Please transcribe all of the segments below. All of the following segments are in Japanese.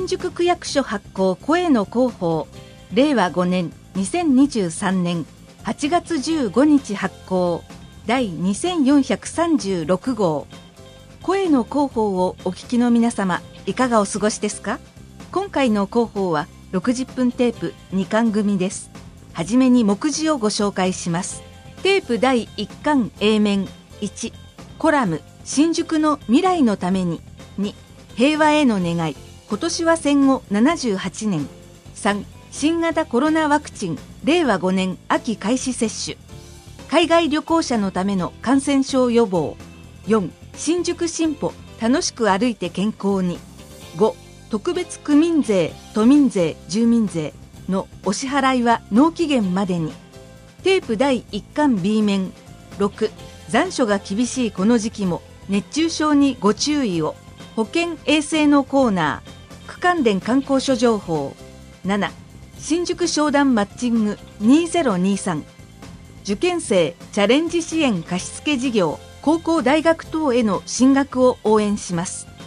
宿区役所発行声の広報令和5年2023年8月15日発行第2436号声の広報をお聞きの皆様、いかがお過ごしですか？今回の広報は60分テープ2巻組です。はじめに目次をご紹介します。テープ第1巻 A 面1、コラム新宿の未来のために。2、平和への願い、今年は戦後78年。3、新型コロナワクチン令和5年秋開始接種。海外旅行者のための感染症予防。4、新宿進歩、楽しく歩いて健康に。5、特別区民税、都民税、住民税のお支払いは納期限までに。テープ第1巻 B 面6、残暑が厳しいこの時期も熱中症にご注意を。保健衛生のコーナー、区関連観光所情報。7、新宿商談マッチング2023。受験生チャレンジ支援貸付事業、高校大学等への進学を応援します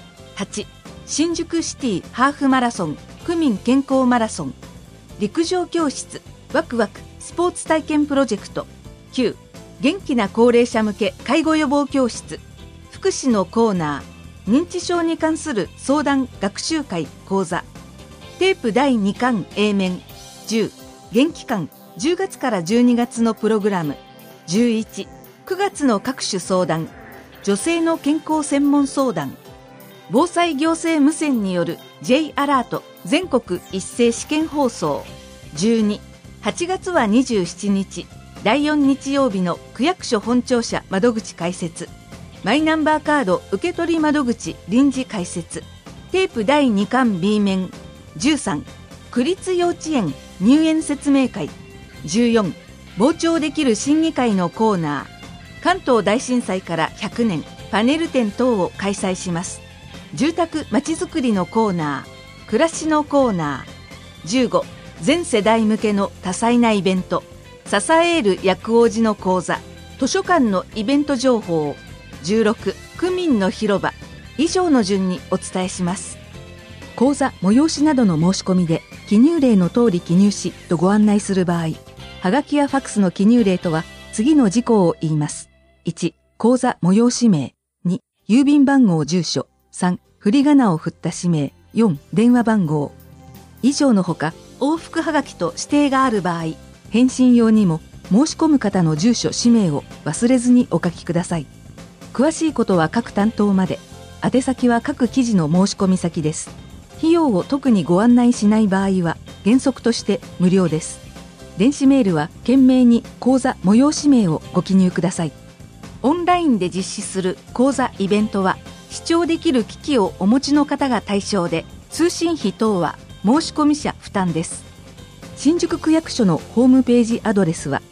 。8、新宿シティハーフマラソン、区民健康マラソン。陸上教室、ワクワクスポーツ体験プロジェクト。9、元気な高齢者向け介護予防教室。福祉のコーナー、認知症に関する相談学習会講座。テープ第2巻 A 面10、元気館10月から12月のプログラム。11、9月の各種相談、女性の健康専門相談。防災行政無線による J アラート全国一斉試験放送。12、8月は27日、第4日曜日の区役所本庁舎窓口開設。マイナンバーカード受取窓口臨時開設。テープ第2巻 B 面13、区立幼稚園入園説明会。14、傍聴できる審議会のコーナー、関東大震災から100年パネル展等を開催します。住宅まちづくりのコーナー、暮らしのコーナー。15、全世代向けの多彩なイベント、支える薬王寺の講座、図書館のイベント情報。16、区民の広場。以上の順にお伝えします。講座催しなどの申し込みで記入例の通り記入しとご案内する場合、はがきやファックスの記入例とは次の事項を言います。1、講座催し名。2、郵便番号住所。3、振り仮名を振った氏名。4、電話番号。以上のほか、往復はがきと指定がある場合、返信用にも申し込む方の住所氏名を忘れずにお書きください。詳しいことは各担当まで。宛先は各記事の申し込み先です。費用を特にご案内しない場合は原則として無料です。電子メールは懸命に講座催し名をご記入ください。オンラインで実施する講座イベントは視聴できる機器をお持ちの方が対象で、通信費等は申込者負担です。新宿区役所のホームページアドレスは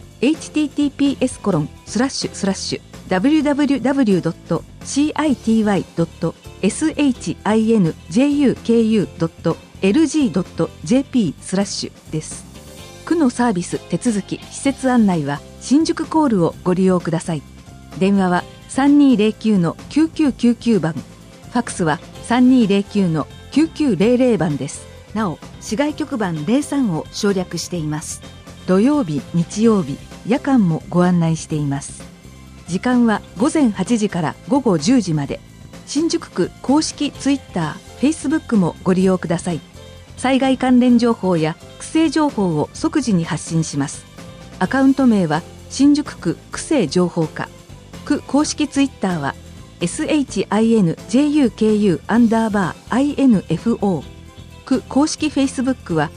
https://www.city.shinjuku.lg.jp/ です。区のサービス手続き施設案内は新宿コールをご利用ください。電話は 3209-9999 番、ファックスは 3209-9900 番です。なお、市外局番03を省略しています。土曜日、日曜日、夜間もご案内しています。時間は午前8時から午後10時まで。新宿区公式ツイッター、Facebook もご利用ください。災害関連情報や区政情報を即時に発信します。アカウント名は新宿区区政情報課。区公式ツイッターは SHINJUKU_INFO。区公式 Facebook は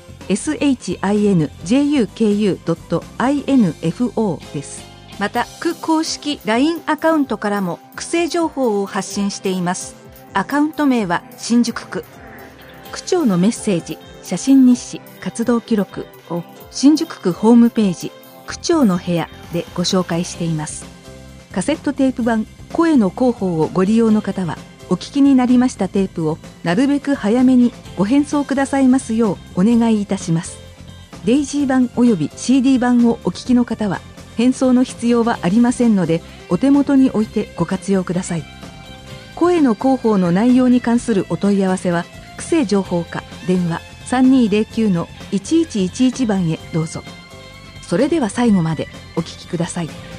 SHINJUKU.info です。また、区公式 LINE アカウントからも区政情報を発信しています。アカウント名は新宿区。区長のメッセージ、写真日誌、活動記録を新宿区ホームページ、区長の部屋でご紹介しています。カセットテープ版声の広報をご利用の方は、お聞きになりましたテープをなるべく早めにご返送くださいますようお願いいたします。デイジー版および CD 版をお聞きの方は返送の必要はありませんので、お手元に置いてご活用ください。声の広報の内容に関するお問い合わせは区政情報課電話3209-1111番へどうぞ。それでは最後までお聞きください。